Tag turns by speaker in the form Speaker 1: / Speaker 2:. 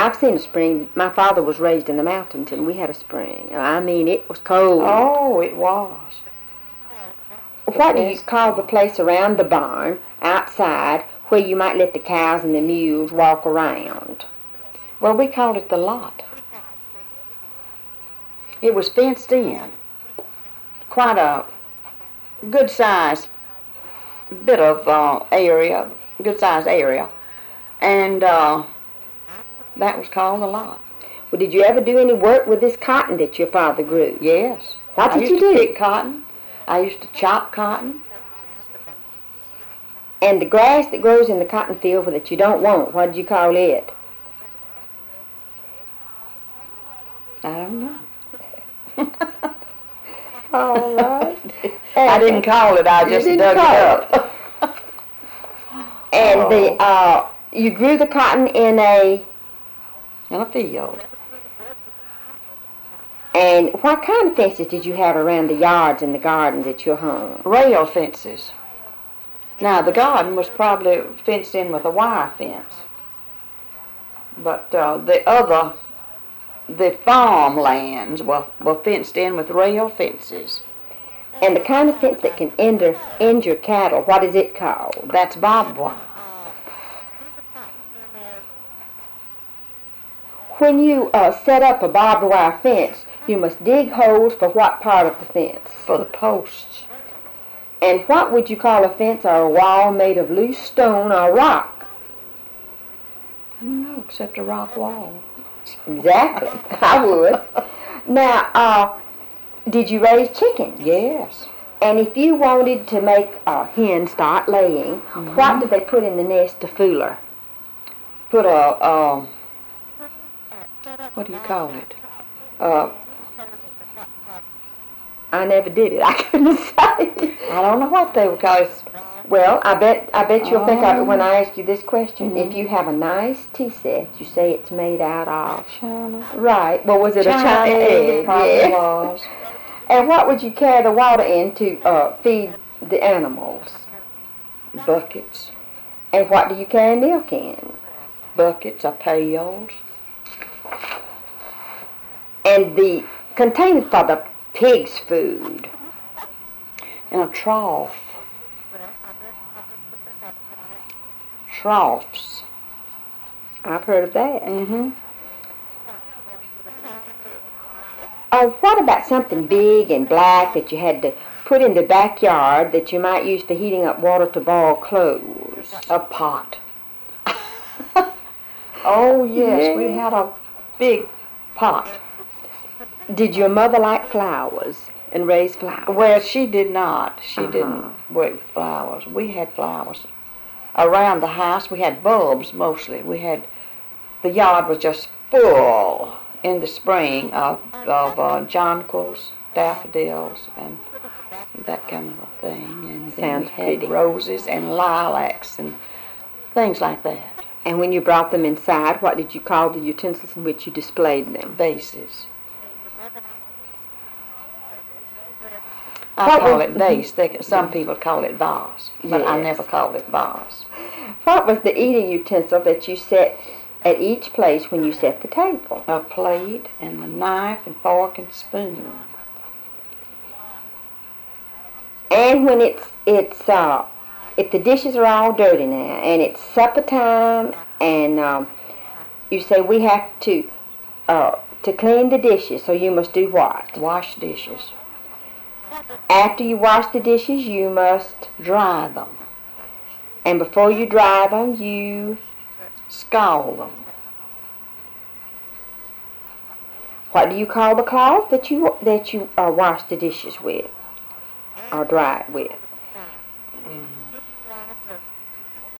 Speaker 1: I've seen a spring. My father was raised in the mountains, and we had a spring. I mean, it was cold.
Speaker 2: Oh, it was.
Speaker 1: What do you call the place around the barn, outside, where you might let the cows and the mules walk around?
Speaker 2: Well, we called it the lot. It was fenced in. Quite a good-sized bit of area, good-sized area. And that was called the lot.
Speaker 1: Well, did you ever do any work with this cotton that your father grew?
Speaker 2: Yes.
Speaker 1: What did you do?
Speaker 2: I used to pick cotton. I used to chop cotton.
Speaker 1: And the grass that grows in the cotton field that you don't want, what did you call it?
Speaker 2: I don't know.
Speaker 1: All right.
Speaker 2: I didn't call it, I just dug it up.
Speaker 1: And you grew the cotton in a
Speaker 2: field.
Speaker 1: And what kind of fences did you have around the yards and the gardens at your home?
Speaker 2: Rail fences. Now, the garden was probably fenced in with a wire fence. But the farmlands were fenced in with rail fences.
Speaker 1: And the kind of fence that can injure cattle, what is it called?
Speaker 2: That's barbed wire.
Speaker 1: When you set up a barbed wire fence, you must dig holes for what part of the fence?
Speaker 2: For the posts.
Speaker 1: And what would you call a fence or a wall made of loose stone or rock?
Speaker 2: I don't know, except a rock wall.
Speaker 1: Exactly, I would. Now, did you raise chickens?
Speaker 2: Yes.
Speaker 1: And if you wanted to make a hen start laying, what did they put in the nest to fool her?
Speaker 2: Put a, what do you call it?
Speaker 1: I never did it. I couldn't say.
Speaker 2: I don't know what they were called.
Speaker 1: Well, I bet you'll think of it when I ask you this question. If you have a nice tea set, you say it's made out of
Speaker 2: China.
Speaker 1: Right. Well, was it a China egg?
Speaker 2: It probably was.
Speaker 1: And what would you carry the water in to feed the animals?
Speaker 2: Buckets.
Speaker 1: And what do you carry milk in?
Speaker 2: Buckets or pails.
Speaker 1: And the container for the pig's food?
Speaker 2: In a trough. Troughs.
Speaker 1: I've heard of that.
Speaker 2: Mm-hmm.
Speaker 1: What about something big and black that you had to put in the backyard that you might use for heating up water to boil clothes?
Speaker 2: A pot. Oh, yes, we had a big pot.
Speaker 1: Did your mother like flowers and raise flowers?
Speaker 2: Well, she did not. She didn't work with flowers. We had flowers. Around the house, we had bulbs mostly. The yard was just full in the spring of jonquils, daffodils, and that kind of a thing. And then we had roses and lilacs and things like that.
Speaker 1: And when you brought them inside, what did you call the utensils in which you displayed them?
Speaker 2: Vases. I call it vase. Some people call it vase, but I never called it vase.
Speaker 1: What was the eating utensil that you set at each place when you set the table?
Speaker 2: A plate and a knife and fork and spoon.
Speaker 1: And when if the dishes are all dirty now, and it's supper time, and you say we have to clean the dishes, so you must do what?
Speaker 2: Wash dishes.
Speaker 1: After you wash the dishes, you must
Speaker 2: dry them.
Speaker 1: And before you dry them, you
Speaker 2: scald them.
Speaker 1: What do you call the cloth that you wash the dishes with or dry it with?